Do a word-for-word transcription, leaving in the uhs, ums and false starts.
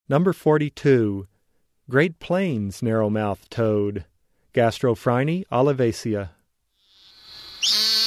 Number forty-two, Great Plains narrow-mouthed toad, Gastrophryne olivacea.